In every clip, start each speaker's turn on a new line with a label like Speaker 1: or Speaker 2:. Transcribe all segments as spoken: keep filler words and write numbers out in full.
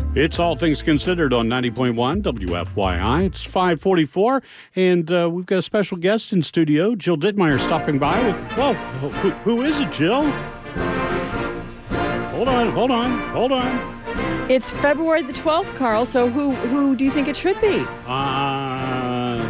Speaker 1: It's All Things Considered on ninety point one W F Y I. It's five forty-four, and uh, we've got a special guest in studio, Jill Dittmeyer, stopping by. With, whoa, who, who is it, Jill? Hold on, hold on, hold on.
Speaker 2: It's February the twelfth, Carl, so who who do you think it should be?
Speaker 1: Uh,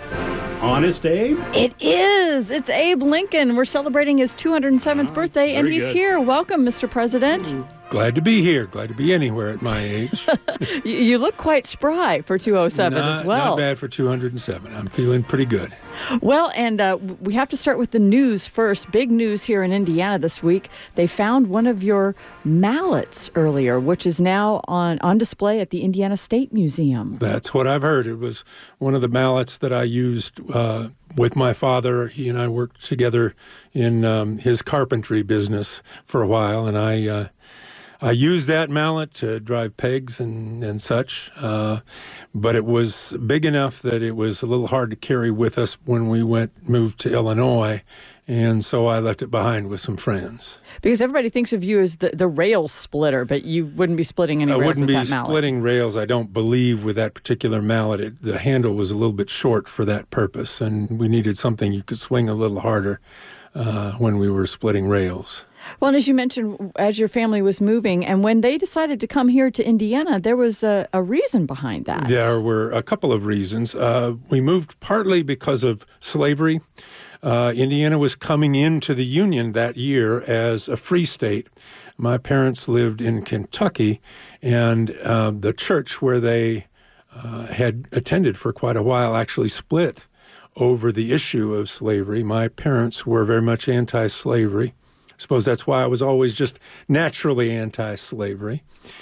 Speaker 1: Honest Abe?
Speaker 2: It is. It's Abe Lincoln. We're celebrating his two hundred seventh
Speaker 1: Oh,
Speaker 2: birthday, and
Speaker 1: very
Speaker 2: he's
Speaker 1: good.
Speaker 2: here. Welcome, Mister President.
Speaker 3: Glad to be here. Glad to be anywhere at my age.
Speaker 2: you, you look quite spry for two oh seven
Speaker 3: not,
Speaker 2: as well.
Speaker 3: Not bad for two hundred seven. I'm feeling pretty good.
Speaker 2: Well, and uh, we have to start with the news first. Big news here in Indiana this week. They found one of your mallets earlier, which is now on, on display at the Indiana State Museum.
Speaker 3: That's what I've heard. It was one of the mallets that I used uh, with my father. He and I worked together in um, his carpentry business for a while, and I... Uh, I used that mallet to drive pegs and, and such, uh, but it was big enough that it was a little hard to carry with us when we went moved to Illinois, and so I left it behind with some friends.
Speaker 2: Because everybody thinks of you as the, the rail splitter, but you wouldn't be splitting any
Speaker 3: I
Speaker 2: rails
Speaker 3: wouldn't
Speaker 2: with
Speaker 3: be
Speaker 2: that mallet.
Speaker 3: splitting rails, I don't believe, with that particular mallet. It, the handle was a little bit short for that purpose, and we needed something you could swing a little harder uh, when we were splitting rails.
Speaker 2: Well, and as you mentioned, as your family was moving, and when they decided to come here to Indiana, there was a, a reason behind that.
Speaker 3: There were a couple of reasons. Uh, we moved partly because of slavery. Uh, Indiana was coming into the Union that year as a free state. My parents lived in Kentucky, and uh, the church where they uh, had attended for quite a while actually split over the issue of slavery. My parents were very much anti-slavery. I suppose that's why I was always just naturally anti-slavery.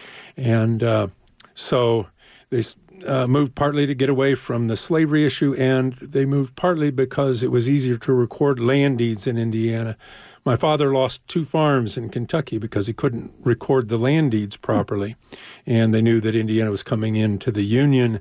Speaker 3: And uh, so they uh, moved partly to get away from the slavery issue, and they moved partly because it was easier to record land deeds in Indiana. My father lost two farms in Kentucky because he couldn't record the land deeds properly. And they knew that Indiana was coming into the Union,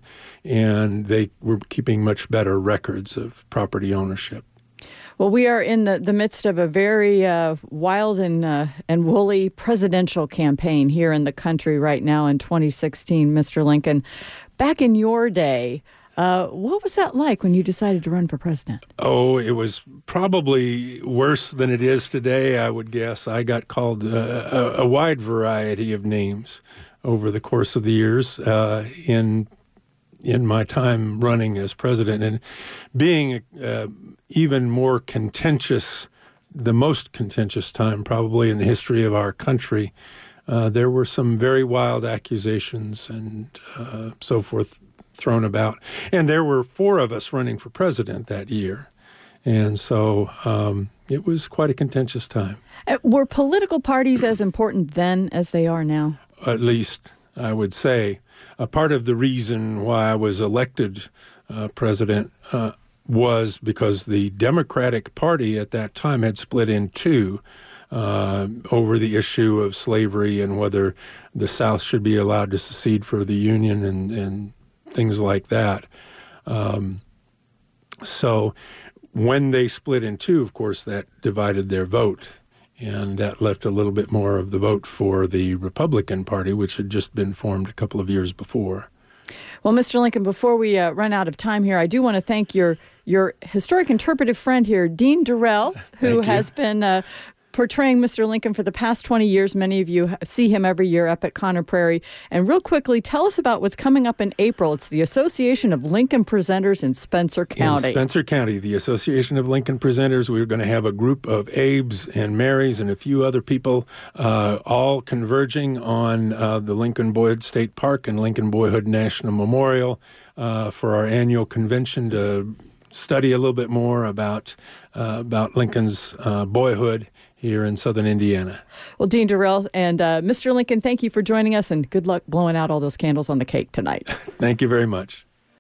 Speaker 3: and they were keeping much better records of property ownership.
Speaker 2: Well, we are in the, the midst of a very uh, wild and uh, and woolly presidential campaign here in the country right now in twenty sixteen, Mister Lincoln. Back in your day, uh, what was that like when you decided to run for president?
Speaker 3: Oh, it was probably worse than it is today, I would guess. I got called a, a, a wide variety of names over the course of the years uh, in in my time running as president, and being uh, even more contentious, the most contentious time probably in the history of our country. Uh, there were some very wild accusations and uh, so forth thrown about. And there were four of us running for president that year. And so um, it was quite a contentious time.
Speaker 2: Uh, were political parties as important then as they are now?
Speaker 3: At least, I would say. A part of the reason why I was elected uh, president uh, was because the Democratic Party at that time had split in two uh, over the issue of slavery and whether the South should be allowed to secede for the Union and, and things like that. Um, so when they split in two, of course, that divided their vote. And that left a little bit more of the vote for the Republican Party, which had just been formed a couple of years before.
Speaker 2: Well, Mister Lincoln, before we uh, run out of time here, I do want to thank your your historic interpretive friend here, Dean Durrell, who has been uh, portraying Mister Lincoln for the past twenty years. Many of you see him every year up at Conner Prairie. And real quickly, tell us about what's coming up in April. It's the Association of Lincoln Presenters in Spencer County.
Speaker 3: In Spencer County, the Association of Lincoln Presenters, we're going to have a group of Abes and Marys and a few other people uh, all converging on uh, the Lincoln Boyhood State Park and Lincoln Boyhood National Memorial uh, for our annual convention to study a little bit more about, uh, about Lincoln's uh, boyhood here in southern Indiana.
Speaker 2: Well, Dean Durrell and uh, Mister Lincoln, thank you for joining us, and good luck blowing out all those candles on the cake tonight.
Speaker 3: Thank you very much.